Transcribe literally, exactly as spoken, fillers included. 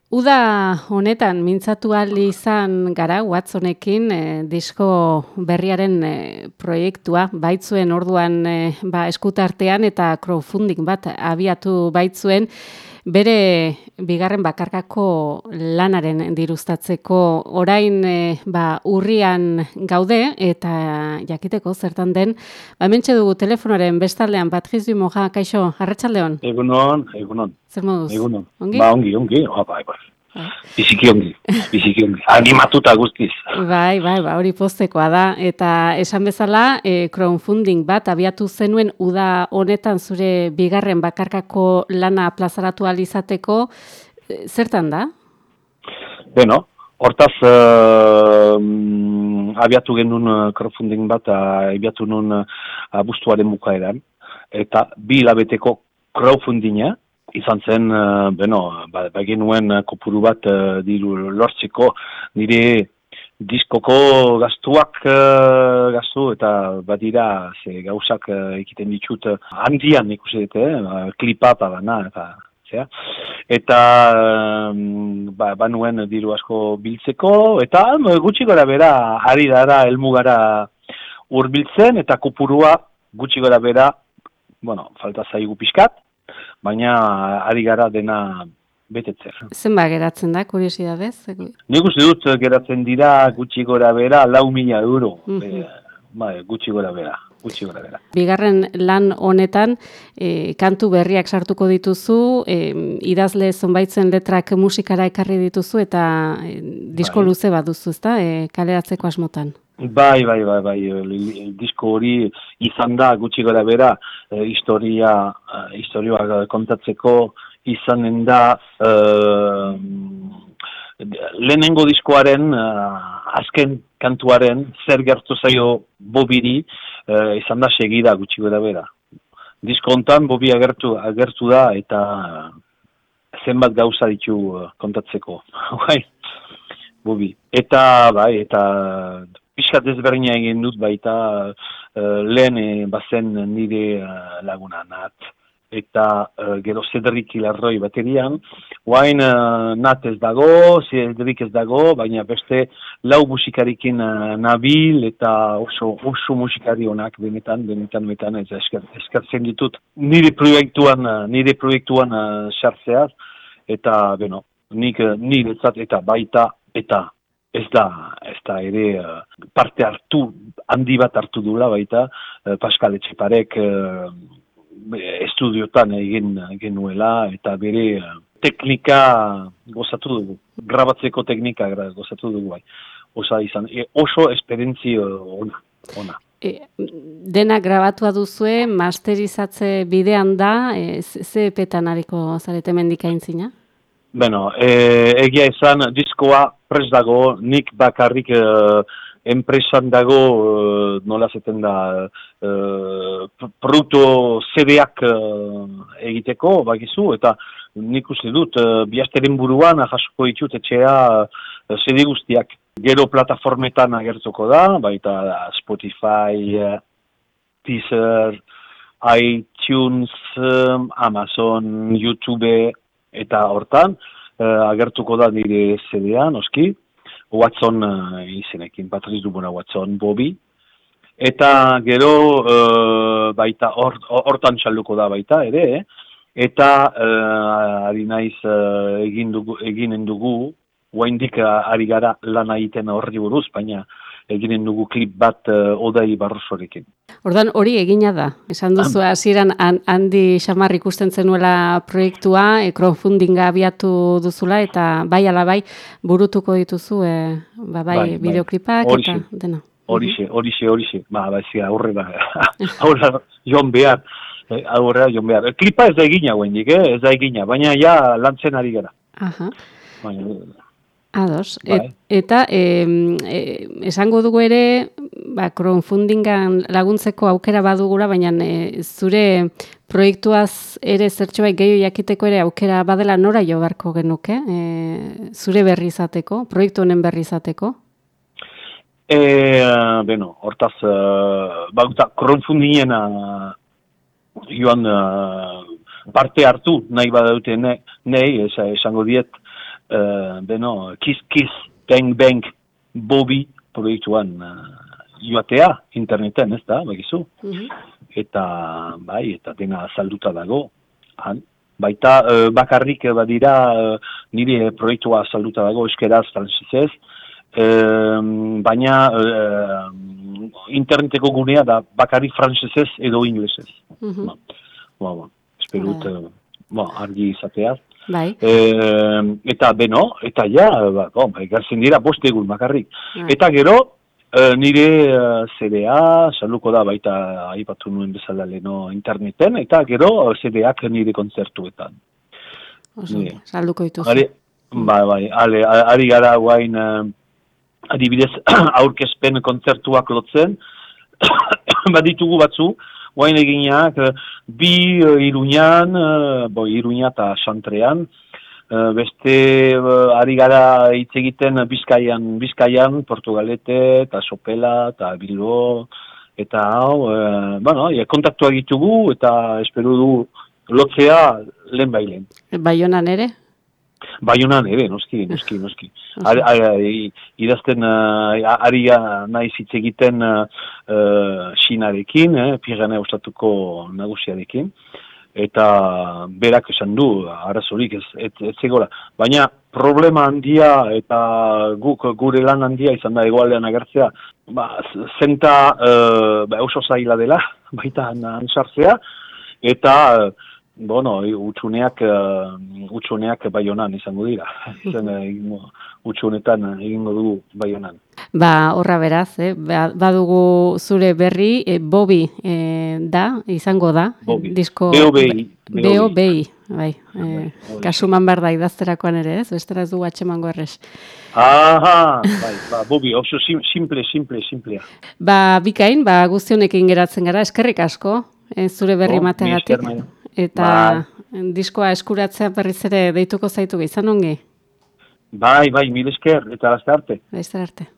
Uda honetan mintzatu ahal izan gara Watsonekin e, disko berriaren e, proiektua baitzuen orduan e, ba, eskutartean eta crowdfunding bat abiatu baitzuen bere bigarren bakarkako lanaren diruztatzeko. Orain e, ba, urrian gaude eta jakiteko zertan den, ba, hementxe dugu telefonoaren bestaldean Patrice Dumoja, kaixo, arratsaldeon. Egunon, egunon. Zer moduz? Egunon. Ongi? Ba, ongi, ongi. Oh, bai, bai. Biziki ongi, biziki ongi. Animatuta guztiz. Bai, bai, ba, hori postekoa da. Eta esan bezala, e, crowdfunding bat abiatu zenuen uda honetan zure bigarren bakarkako lana plazaratu ahal izateko, e, zertan da? Beno, hortaz, uh, abiatu genuen crowdfunding bat, uh, abiatu genuen uh, abuztuaren bukaeran, eta bi hilabeteko crowdfundinga, izan zen, uh, beno, ba, ba genuen kopuru bat uh, diru lortzeko nire diskoko gastuak uh, gastu eta badira ze gauzak uh, egiten ditut uh, handian ikusi dute, uh, klipa badana eta zera. Eta um, ba, banuen diru asko biltzeko eta gutxi gora bera ari dara helmugara hurbiltzen eta kopurua gutxi gora bera, bueno, falta zaigu pixkat, baina ari gara dena betetzer. Zenba geratzen da, kuriosidadez? Nik uste dut geratzen dira gutxi gora bera lau mila euro. Mm-hmm. e, bai, gutxi gora bera. Gutxi gora bera. Bigarren lan honetan, e, kantu berriak sartuko dituzu, e, idazle zonbaitzen letrak musikara ekarri dituzu eta e, disko bai. luze bat duzu, ezta? E, kaleratzeko asmotan. Bai, bai, bai, bai, disko hori izan da gutxi gora bera, e, historia, e, historioa kontatzeko izanen da e, lehenengo diskoaren, e, azken kantuaren, zer gertu zaio Bobiri, e, izan da segida gutxi gora bera. Disko hontan Bobi agertu, agertu da eta zenbat gauza ditu kontatzeko, bai, Bobi. Eta, bai, eta pixkat ezberdina egin dut baita uh, lehen e, bazen nire uh, laguna Nat. Eta uh, gero Cedric Ilarroi baterian. Oain uh, Nat ez dago, Cedric ez dago, baina beste lau musikarikin uh, nabil eta oso, oso musikari honak benetan, benetan, benetan, ez esker, eskertzen ditut. Nire proiektuan, uh, nire proiektuan uh, sartzeaz, eta, beno, nik uh, nire zat eta baita, eta Ez da, ez da ere uh, parte hartu, handi bat hartu dula baita, uh, Pascal Etxeparek uh, estudiotan egin genuela eta bere uh, teknika gozatu dugu, grabatzeko teknika gozatu dugu bai. Osa izan, e, oso esperientzia ona. ona. E, dena grabatua duzue, masterizatze bidean da, e, ze epetan hariko zarete mendikaintzina? Beno, e, egia esan diskoa prest dago, nik bakarrik e, enpresan dago e, nola zeten da e, produktu C D-ak e, egiteko, bakizu, eta nik uste dut e, bihasteren buruan jasoko ditut etxea e, C D guztiak. Gero plataformetan agertuko da, baita Spotify, e, Deezer, iTunes, Amazon, YouTube, eta hortan, uh, agertuko da nire C D-a, noski, Watson uh, izenekin, Patrice Dumoja Watson, Bobby, eta gero uh, baita hortan or, txalduko da baita ere, eh? Eta uh, ari naiz uh, egin dugu, eginen dugu, oaindik uh, ari gara lan egiten horri buruz, baina eginen dugu klip bat uh, Odei Barrosorekin. Ordan hori egina da. Esan duzu hasieran handi xamar ikusten zenuela proiektua, e, crowdfundinga abiatu duzula eta bai ala bai burutuko dituzu e, ba, bai, bai bideoklipak bai. Eta dena. Horixe, horixe, horixe. Ba, bai, zira, aurrera. Aurrera joan behar. Aurrera joan behar. Klipa ez da egina guendik, eh? Ez da egina, baina ja lantzen ari gara. Aha. Baina, Ados. Et, eta e, e, esango dugu ere, ba, crowdfundingan laguntzeko aukera badugula, baina e, zure proiektuaz ere zertxo bai gehiago jakiteko ere aukera badela nora jo beharko genuke, e, zure berri izateko, proiektu honen berri izateko? E, beno, hortaz, uh, baguta, crowdfundingen uh, joan uh, parte hartu nahi badaute nahi, esango diet, uh, beno, Kiss Kiss, Bang Bang, Bobby proiektuan uh, joatea interneten, ez da, bagizu. Mm-hmm. Eta, bai, eta dena azalduta dago. Han. Baita, uh, bakarrik badira uh, nire proiektua azalduta dago, eskeraz, frantzesez, uh, baina uh, interneteko gunea da bakarrik frantzesez edo inglesez. Mm-hmm. Ba, ba, ba, esperut, uh, ba, argi izatea. Bai. E, eta beno, eta ja, ba, bon, egartzen dira bost egun bakarrik. Bai. Eta gero, e, nire uh, C D A, saluko da baita aipatu nuen bezala leno interneten, eta gero C D Ak nire kontzertuetan. Oso, salduko dituzu. Ari, bai, bai, ale, ari gara guain, uh, adibidez, aurkezpen kontzertuak lotzen, baditugu batzu, guain eginak, bi uh, Iruñan, uh, bo, Iruña eta Xantrean, uh, beste uh, ari gara hitz egiten Bizkaian, Bizkaian, Portugalete, eta Sopela, eta Bilbo, eta hau, uh, bueno, ja, kontaktua ditugu, eta espero du lotzea lehen bailen. Baionan ere? Baionan ere, noski, noski, noski. Ar, ar, ar, idazten, uh, ari nahiz hitz egiten uh, Xinarekin, eh, Pirene ostatuko nagusiarekin, eta berak esan du, arazorik ez, ez, ez zegoela. Baina problema handia eta guk gure lan handia izan da egoaldean agertzea, ba, zenta uh, ba, oso zaila dela, baita ansartzea, eta uh, bueno, utxuneak, uh, utxuneak Baionan izango dira. Zen, uh, utxunetan egingo dugu Baionan. Ba, horra beraz, eh? Badugu zure berri, eh, Bobby eh, da, izango da. Bobby. Disko... B O B I. B O B I, bai. Eh, kasuman behar da idazterakoan ere, ez? Bestera ez dugu atxemango errez. Aha, bai, ba, Bobby, oso simple, simple, simplea. Ba, bikain, ba, guztionekin geratzen gara, eskerrik asko, eh, zure berri oh, mateagatik. Eta ba, diskoa eskuratzea berriz ere deituko zaitu izan ongi? Bai, bai, mil esker, eta laste arte. Laste arte.